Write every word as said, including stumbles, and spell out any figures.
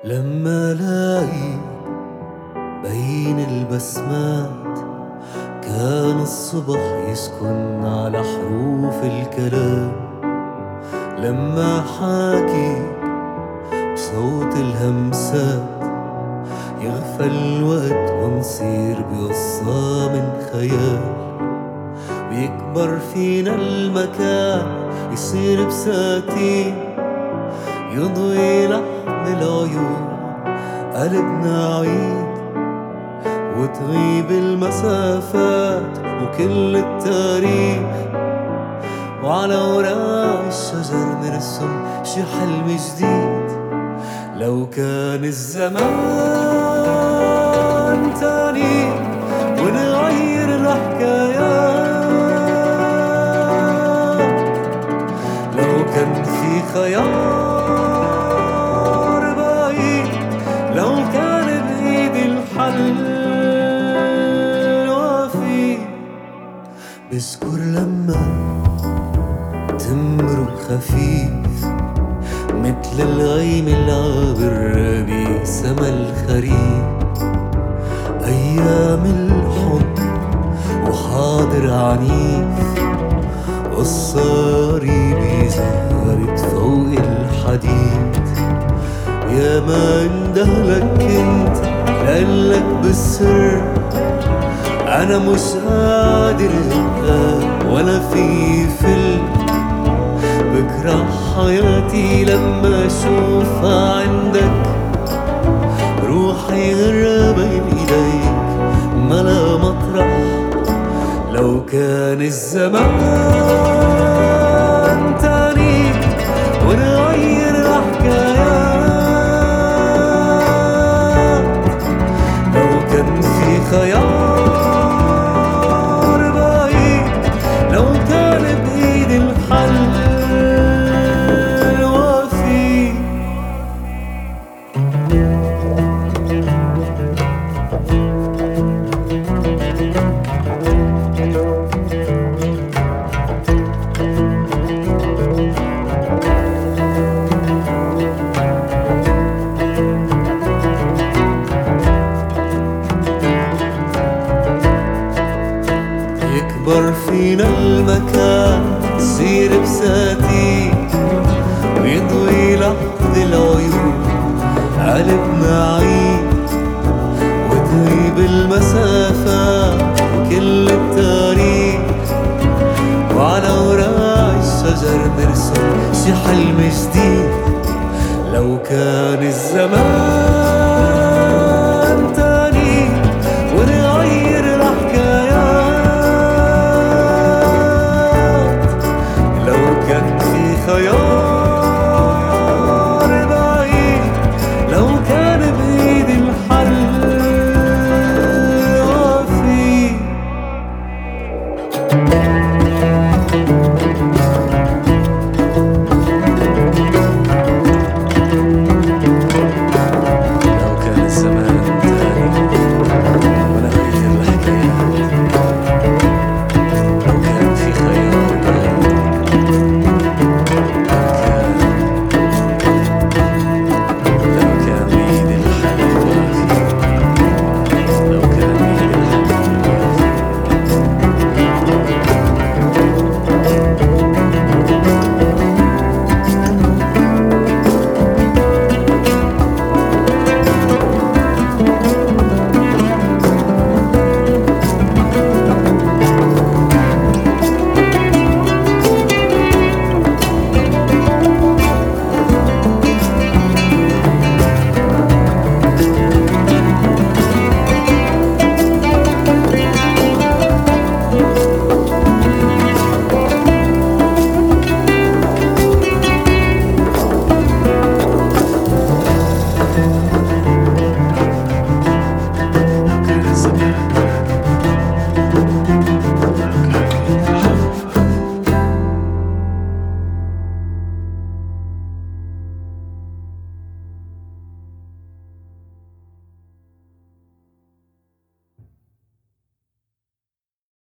لما الاقي بين البسمات كان الصبح يسكن على حروف الكلام، لما حاكي بصوت الهمسات يغفى الوقت ونصير بقصة من خيال، ويكبر فينا المكان يصير بساتين يضوي لحن العيون قلبنا عيد، وتغيب المسافات وكل التاريخ، وعلى اوراق الشجر نرسم شي حلم جديد. لو كان الزمان تاني ونغير الحكايات، لو كان في خيار باقي، لو كان بإيد الحل وفي بذكر لما تمرق خفيف مثل الغيم العابر بسما الخريف، أيام الحب وحاضر عنيف، قصة قريبة ظهرت فوق الحديد. يا ما اندهلك كنت لقلك بالسر أنا مش قادر ولا في فيلم، بكره حياتي لما اشوفها عندك، روحي غير بين ايديك ملا مطرح. لو كان الزمان تاني ونغير الحكايات، لو كان في خيار باقي، لو كان بإيد الحل يكبر فينا المكان يصير بساتين ويضوي لحظ العيون قلبنا عيد، وتغيب المسافات وكل التاريخ، وعلى اوراق الشجر نرسم شي حلم جديد. لو كان